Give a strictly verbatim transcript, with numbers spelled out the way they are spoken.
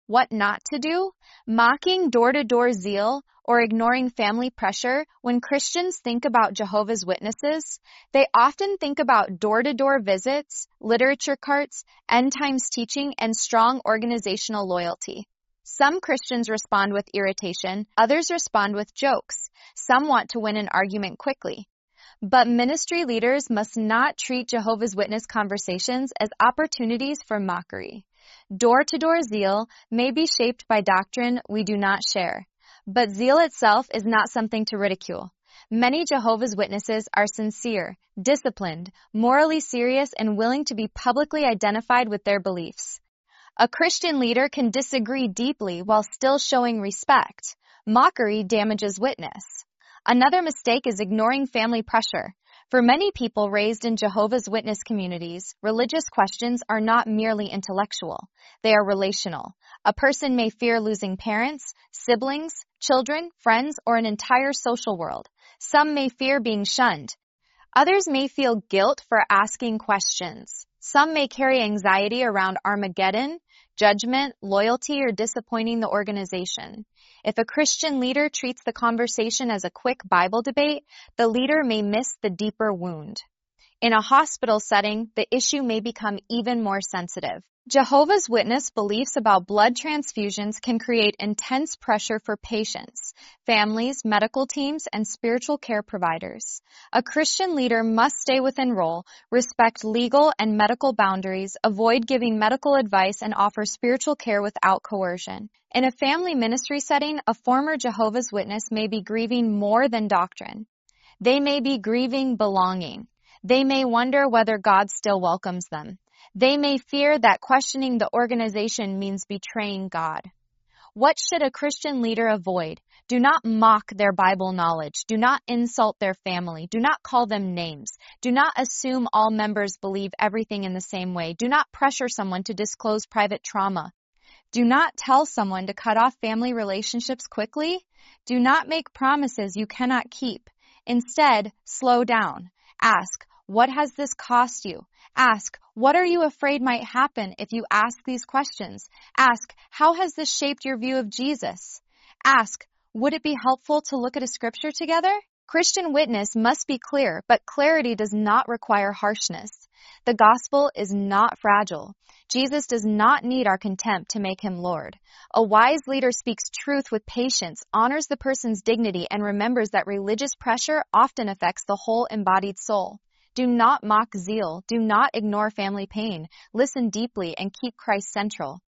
What not to do? Mocking door-to-door zeal or ignoring family pressure. When Christians think about Jehovah's Witnesses, they often think about door-to-door visits, literature carts, end times teaching, and strong organizational loyalty. Some Christians respond with irritation, others respond with jokes. Some want to win an argument quickly. But ministry leaders must not treat Jehovah's Witness conversations as opportunities for mockery. Door-to-door zeal may be shaped by doctrine we do not share, but zeal itself is not something to ridicule. Many Jehovah's Witnesses are sincere, disciplined, morally serious, and willing to be publicly identified with their beliefs. A Christian leader can disagree deeply while still showing respect. Mockery damages witness. Another mistake is ignoring family pressure. For many people raised in Jehovah's Witness communities, religious questions are not merely intellectual. They are relational. A person may fear losing parents, siblings, children, friends, or an entire social world. Some may fear being shunned. Others may feel guilt for asking questions. Some may carry anxiety around Armageddon, judgment, loyalty, or disappointing the organization. If a Christian leader treats the conversation as a quick Bible debate, the leader may miss the deeper wound. In a hospital setting, the issue may become even more sensitive. Jehovah's Witness beliefs about blood transfusions can create intense pressure for patients, families, medical teams, and spiritual care providers. A Christian leader must stay within role, respect legal and medical boundaries, avoid giving medical advice, and offer spiritual care without coercion. In a family ministry setting, a former Jehovah's Witness may be grieving more than doctrine. They may be grieving belonging. They may wonder whether God still welcomes them. They may fear that questioning the organization means betraying God. What should a Christian leader avoid? Do not mock their Bible knowledge. Do not insult their family. Do not call them names. Do not assume all members believe everything in the same way. Do not pressure someone to disclose private trauma. Do not tell someone to cut off family relationships quickly. Do not make promises you cannot keep. Instead, slow down. Ask, what has this cost you? Ask, what are you afraid might happen if you ask these questions? Ask, how has this shaped your view of Jesus? Ask, would it be helpful to look at a scripture together? Christian witness must be clear, but clarity does not require harshness. The gospel is not fragile. Jesus does not need our contempt to make him Lord. A wise leader speaks truth with patience, honors the person's dignity, and remembers that religious pressure often affects the whole embodied soul. Do not mock zeal. Do not ignore family pain. Listen deeply and keep Christ central.